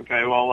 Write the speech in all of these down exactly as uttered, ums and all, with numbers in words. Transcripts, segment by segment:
Okay, well,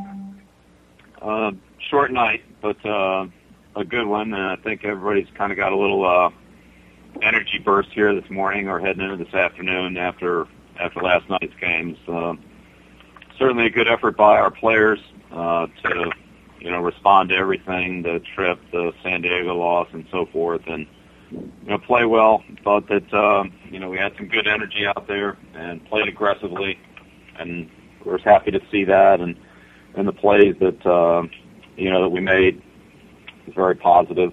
uh, uh, short night, but uh, a good one. And I think everybody's kind of got a little uh, energy burst here this morning or heading into this afternoon after after last night's games. Uh, certainly a good effort by our players uh, to, you know, respond to everything, the trip, the San Diego loss, and so forth, and you know, play well. Thought that uh, you know we had some good energy out there and played aggressively, and we were happy to see that. And and the plays that uh, you know that we made was very positive.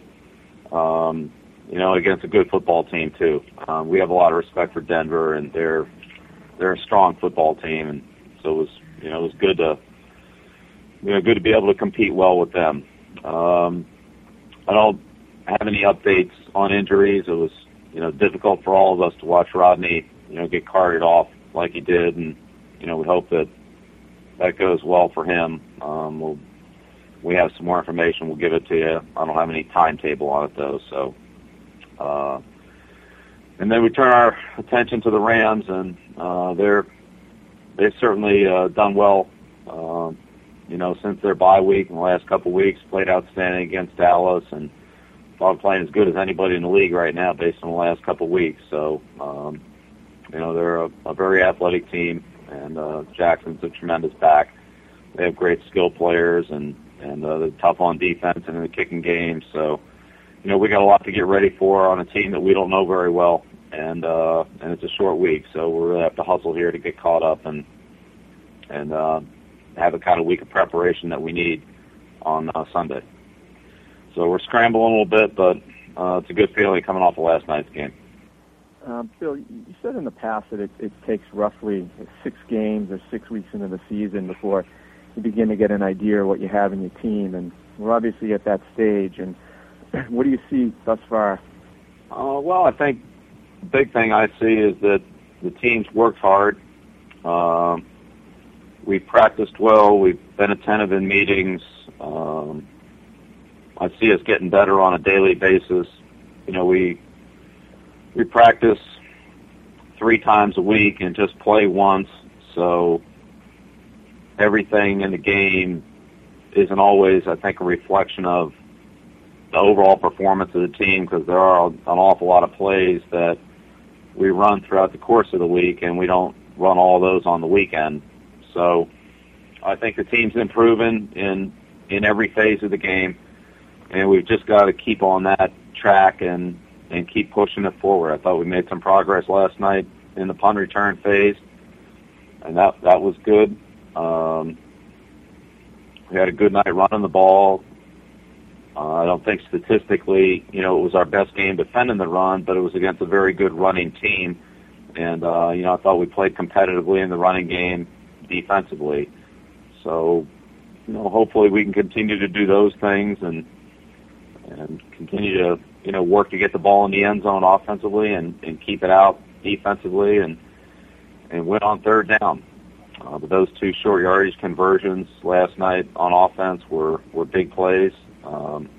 Um, you know, against a good football team too. Um, we have a lot of respect for Denver, and they're they're a strong football team, and so it was you know it was good to you know good to be able to compete well with them. Um, I don't have any updates on injuries. It was you know difficult for all of us to watch Rodney you know get carted off like he did, and you know we hope that that goes well for him. Um, we'll, we have some more information. We'll give it to you. I don't have any timetable on it though, so. Uh, and then we turn our attention to the Rams, and uh, they're they've certainly uh, done well. Uh, you know, since their bye week in the last couple of weeks, played outstanding against Dallas, and thought playing as good as anybody in the league right now, based on the last couple of weeks. So, um, you know, they're a, a very athletic team, and uh, Jackson's a tremendous back. They have great skill players, and and uh, they're tough on defense and in the kicking game. So. You know, we got a lot to get ready for on a team that we don't know very well, and uh, and it's a short week, so we're going to have to hustle here to get caught up and and uh, have the kind of week of preparation that we need on uh, Sunday. So we're scrambling a little bit, but uh, it's a good feeling coming off of last night's game. Um, Bill, you said in the past that it, it takes roughly six games or six weeks into the season before you begin to get an idea of what you have in your team, and we're obviously at that stage. And what do you see thus far? Uh, well, I think the big thing I see is that the team's worked hard. Uh, we've practiced well. We've been attentive in meetings. Um, I see us getting better on a daily basis. You know, we we practice three times a week and just play once, so everything in the game isn't always, I think, a reflection of the overall performance of the team, because there are an awful lot of plays that we run throughout the course of the week, and we don't run all those on the weekend. So I think the team's improving in in every phase of the game, and we've just got to keep on that track and, and keep pushing it forward. I thought we made some progress last night in the punt return phase, and that, that was good. Um, we had a good night running the ball. Uh, I don't think statistically, you know, it was our best game defending the run, but it was against a very good running team. And, uh, you know, I thought we played competitively in the running game defensively. So, you know, hopefully we can continue to do those things and and continue to, you know, work to get the ball in the end zone offensively and, and keep it out defensively and and win on third down. Uh, but those two short yardage conversions last night on offense were, were big plays. Um,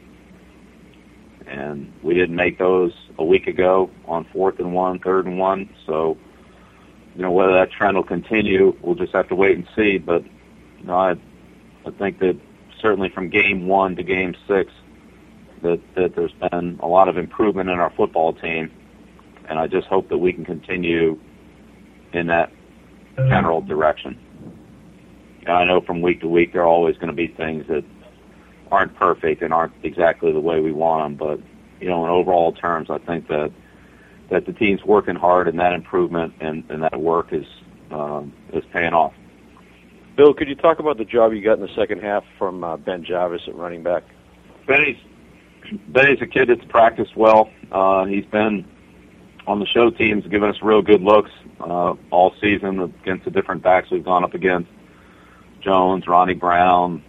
and we didn't make those a week ago on fourth and one, third and one. So, you know, whether that trend will continue, we'll just have to wait and see. But, you know, I, I think that certainly from game one to game six, that, that there's been a lot of improvement in our football team. And I just hope that we can continue in that general direction. You know, I know from week to week there are always going to be things that aren't perfect and aren't exactly the way we want them, but you know, in overall terms, I think that that the team's working hard, and that improvement and, and that work is um, is paying off. Bill, could you talk about the job you got in the second half from uh, Ben Jarvis at running back? Benny's Benny's a kid that's practiced well. Uh, he's been on the show teams, giving us real good looks uh, all season against the different backs we've gone up against: Jones, Ronnie Brown,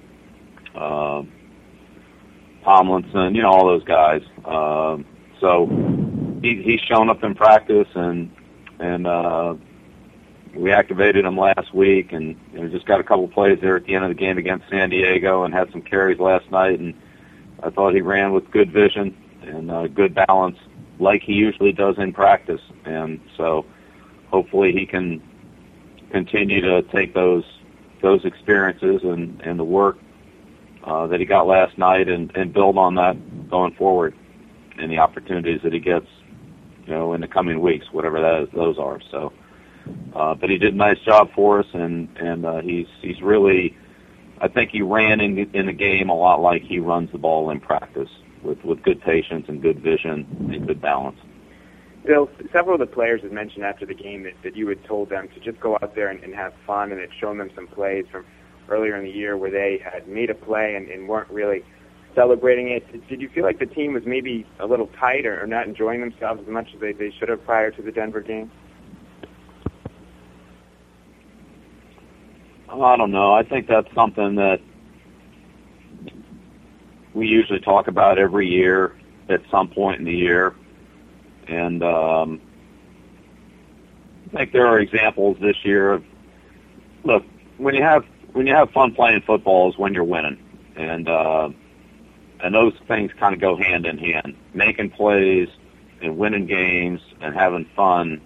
Uh, Tomlinson, you know, all those guys. Uh, so he, he's shown up in practice, and and uh, we activated him last week, and you know, just got a couple plays there at the end of the game against San Diego, and had some carries last night. And I thought he ran with good vision and uh, good balance, like he usually does in practice. And so hopefully he can continue to take those those experiences and, and the work uh, that he got last night and, and build on that going forward and the opportunities that he gets, you know, in the coming weeks, whatever that is, those are. So, uh, but he did a nice job for us, and, and uh, he's he's really, I think he ran in, in the game a lot like he runs the ball in practice, with, with good patience and good vision and good balance. Bill, several of the players had mentioned after the game that, that you had told them to just go out there and, and have fun, and had shown them some plays from earlier in the year where they had made a play and, and weren't really celebrating it. Did you feel like the team was maybe a little tight or, or not enjoying themselves as much as they, they should have prior to the Denver game? I don't know. I think that's something that we usually talk about every year at some point in the year. And um, I think there are examples this year of, look, when you have when you have fun playing football is when you're winning, and uh, and those things kind of go hand in hand. Making plays and winning games and having fun,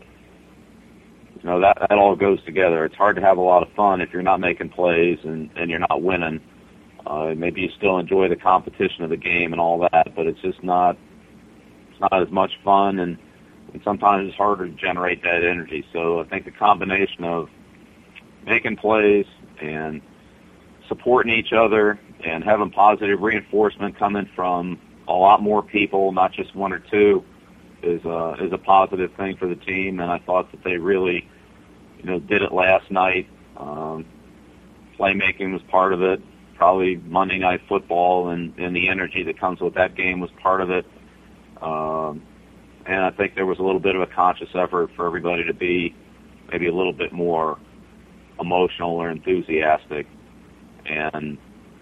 you know, that that all goes together. It's hard to have a lot of fun if you're not making plays and, and you're not winning. Uh, maybe you still enjoy the competition of the game and all that, but it's just not. It's not as much fun, and, and sometimes it's harder to generate that energy. So I think the combination of making plays and supporting each other and having positive reinforcement coming from a lot more people, not just one or two, is a, is a positive thing for the team. And I thought that they really, you know, did it last night. Um, playmaking was part of it. Probably Monday Night Football and, and the energy that comes with that game was part of it. Um, and I think there was a little bit of a conscious effort for everybody to be maybe a little bit more emotional or enthusiastic, and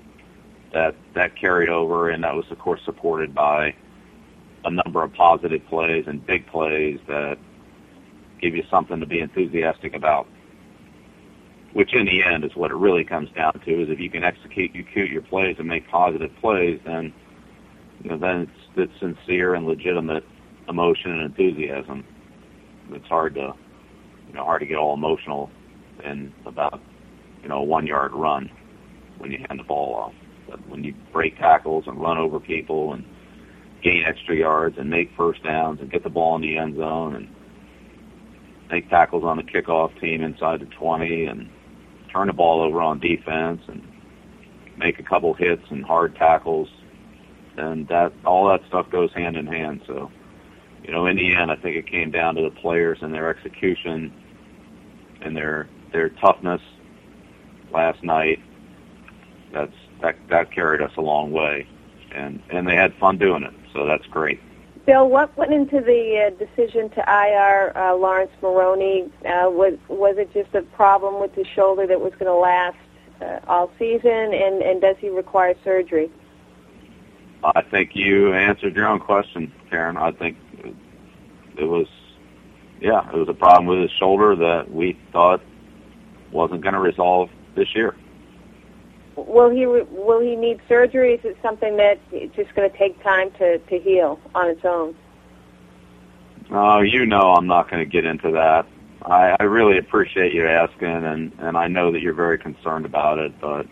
that that carried over, and that was, of course, supported by a number of positive plays and big plays that give you something to be enthusiastic about, which in the end is what it really comes down to, is if you can execute, execute your plays and make positive plays, then you know, then it's, it's sincere and legitimate emotion and enthusiasm. It's hard to, you know, hard to get all emotional and about, you know, a one-yard run when you hand the ball off. But when you break tackles and run over people and gain extra yards and make first downs and get the ball in the end zone and make tackles on the kickoff team inside the twenty and turn the ball over on defense and make a couple hits and hard tackles, and that all that stuff goes hand in hand. So, you know, in the end, I think it came down to the players and their execution and their their toughness last night. That's that that carried us a long way, and and they had fun doing it. So that's great. Bill, what went into the uh, decision to I R uh, Lawrence Maroney? Uh, was was it just a problem with his shoulder that was going to last uh, all season, and and does he require surgery? I think you answered your own question, Karen. I think it was, yeah, it was a problem with his shoulder that we thought wasn't going to resolve this year. Will he will he need surgery? Is it something that it's just going to take time to, to heal on its own? Oh, you know I'm not going to get into that. I, I really appreciate you asking, and, and I know that you're very concerned about it, but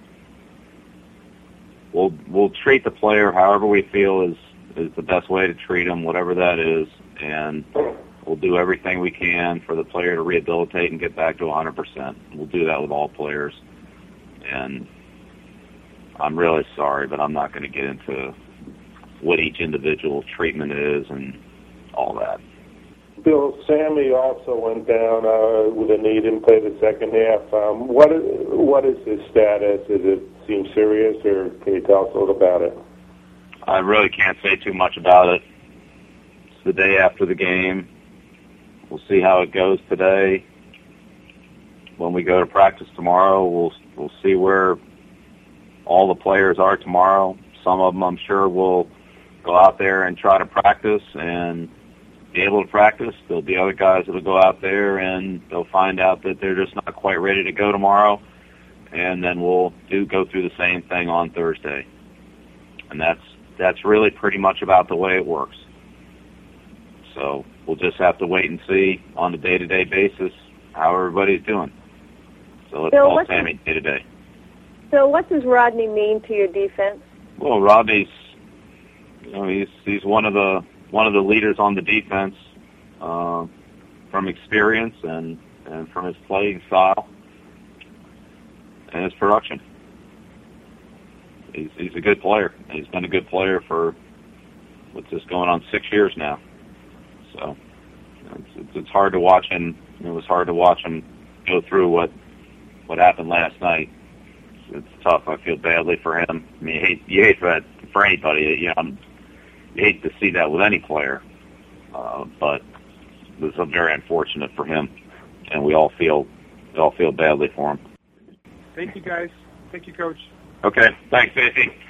We'll we'll treat the player however we feel is, is the best way to treat him, whatever that is, and we'll do everything we can for the player to rehabilitate and get back to one hundred percent. We'll do that with all players, and I'm really sorry, but I'm not going to get into what each individual treatment is and all that. Bill, Sammy also went down uh, with a knee, didn't play the second half. Um, what is, what is his status? Does it seem serious, or can you tell us a little about it? I really can't say too much about it. It's the day after the game. We'll see how it goes today. When we go to practice tomorrow, we'll we'll see where all the players are tomorrow. Some of them, I'm sure, will go out there and try to practice and be able to practice. There'll be other guys that will go out there and they'll find out that they're just not quite ready to go tomorrow, and then we'll do go through the same thing on Thursday. And that's that's really pretty much about the way it works. So we'll just have to wait and see on a day-to-day basis how everybody's doing. So it's Bill, all what's Sammy day to day. So what does Rodney mean to your defense? Well, Rodney's, you know, he's he's one of the one of the leaders on the defense, uh, from experience and and from his playing style and his production. He's he's a good player. He's been a good player for what's this going on six years now. So it's it's, it's hard to watch him. It was hard to watch him go through what what happened last night. It's tough. I feel badly for him. I mean, you hate, you hate for that for anybody. You know, you hate to see that with any player. Uh, but it was very unfortunate for him, and we all feel we all feel badly for him. Thank you, guys. Thank you, Coach. Okay. Thanks, Stacy.